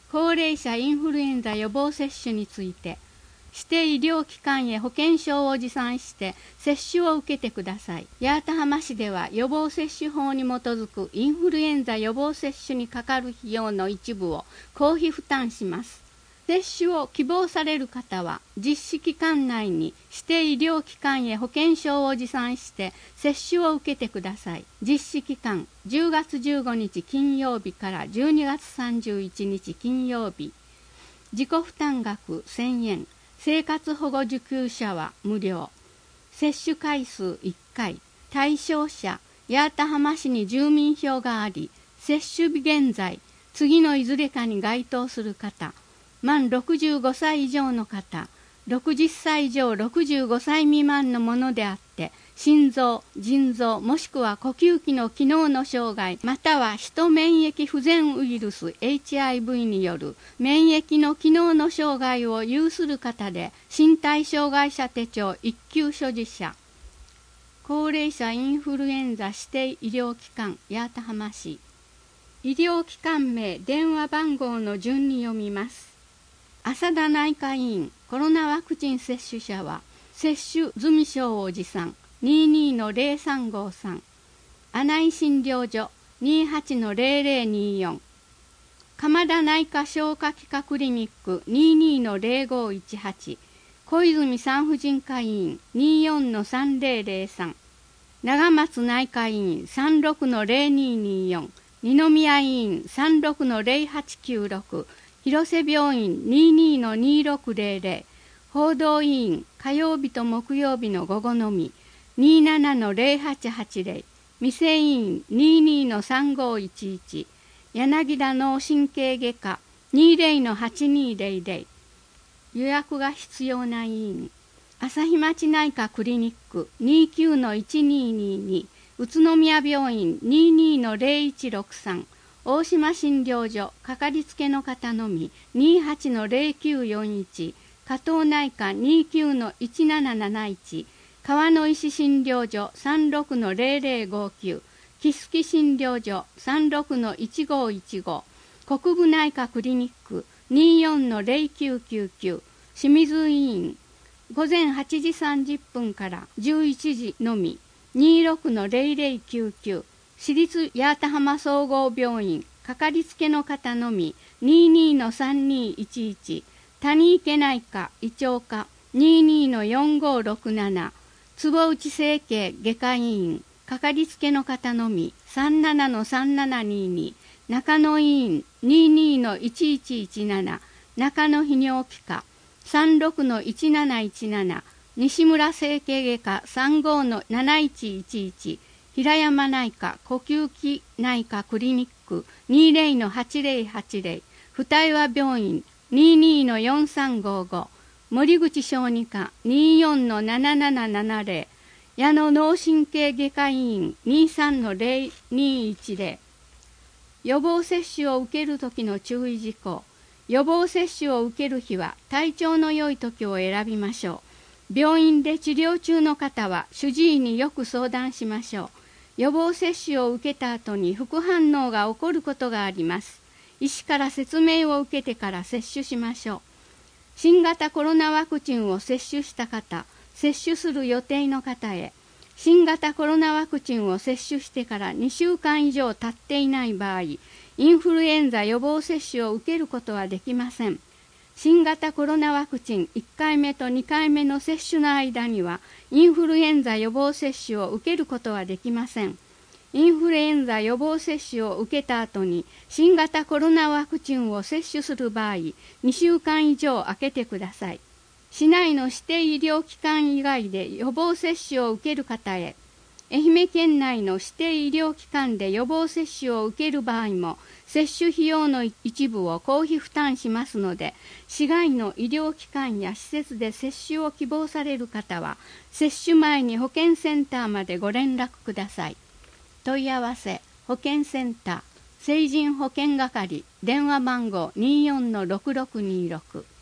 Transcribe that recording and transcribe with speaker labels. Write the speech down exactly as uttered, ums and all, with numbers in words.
Speaker 1: 高齢者インフルエンザ予防接種について、指定医療機関へ保険証を持参して接種を受けてください。八幡浜市では予防接種法に基づくインフルエンザ予防接種にかかる費用の一部を公費負担します。接種を希望される方は実施期間内に指定医療機関へ保険証を持参して接種を受けてください。実施期間じゅうがつじゅうごにち金曜日からじゅうにがつさんじゅういちにち金曜日。自己負担額せんえん。生活保護受給者は無料。接種回数いっかい。対象者、八幡浜市に住民票があり、接種日現在、次のいずれかに該当する方、満ろくじゅうごさい以上の方、ろくじゅっさい以上ろくじゅうごさい未満のものであって、心臓、腎臓もしくは呼吸器の機能の障害、またはヒト免疫不全ウイルス エイチアイブイ による免疫の機能の障害を有する方で、身体障害者手帳一級所持者、高齢者インフルエンザ指定医療機関八幡浜市、医療機関名、電話番号の順に読みます。浅田内科医院、コロナワクチン接種者は接種済証を持参。にじゅうにのゼロさんごさん、阿内診療所 にじゅうはちのゼロゼロにじゅうよん、鎌田内科消化器科クリニック にじゅうにのゼロごいちはち、小泉産婦人科医院 にじゅうよんのさんゼロゼロさん、長松内科医院 さんじゅうろくのゼロににじゅうよん、二宮医院 さんじゅうろくのゼロはちきゅうろく、広瀬病院 にじゅうにのにじゅうろくゼロゼロ、報道医院火曜日と木曜日の午後のみにじゅうななのゼロはちはちゼロ、未成院にじゅうにのさんごいちいち、柳田脳神経外科にじゅうのはちにゼロゼロ、予約が必要な医院、朝日町内科クリニック にじゅうきゅうのいちににに、宇都宮病院 にじゅうにのゼロいちろくさん、大島診療所かかりつけの方のみ にじゅうはちのゼロきゅうよんいち、加藤内科にじゅうきゅうのいちなななないち、川の石診療所 さんじゅうろくのゼロゼロごきゅう、木槻診療所 さんじゅうろくのいちごいちご、国分内科クリニック にじゅうよんのゼロきゅうきゅうきゅう、清水医院午前はちじさんじゅっぷんからじゅういちじのみ にじゅうろくのゼロゼロきゅうきゅう、私立八幡浜総合病院かかりつけの方のみ にじゅうにのさんにいちいち、谷池内科胃腸科 にじゅうにのよんごろくなな、坪内整形外科医院かかりつけの方のみ さんじゅうななのさんななにに、中野医院 にじゅうにのいちいちいちなな、中野泌尿器科 さんじゅうろくのいちなないちなな、西村整形外科 さんじゅうごのなないちいちいち、平山内科呼吸器内科クリニック にじゅうのはちゼロはちゼロ、二岩病院 にじゅうにのよんさんごご、森口小児科 にじゅうよんのななななななゼロ、矢野脳神経外科医院 にじゅうさんのゼロにいちゼロ。予防接種を受けるときの注意事項。予防接種を受ける日は体調の良い時を選びましょう。病院で治療中の方は主治医によく相談しましょう。予防接種を受けた後に副反応が起こることがあります。医師から説明を受けてから接種しましょう。新型コロナワクチンを接種した方、接種する予定の方へ、新型コロナワクチンを接種してからにしゅうかん以上経っていない場合、インフルエンザ予防接種を受けることはできません。新型コロナワクチンいっかいめとにかいめの接種の間には、インフルエンザ予防接種を受けることはできません。インフルエンザ予防接種を受けた後に新型コロナワクチンを接種する場合、にしゅうかん以上空けてください。市内の指定医療機関以外で予防接種を受ける方へ、愛媛県内の指定医療機関で予防接種を受ける場合も、接種費用の一部を公費負担しますので、市外の医療機関や施設で接種を希望される方は、接種前に保健センターまでご連絡ください。問い合わせ、保健センター、成人保健係、電話番号 にじゅうよんのろくろくにじゅうろく。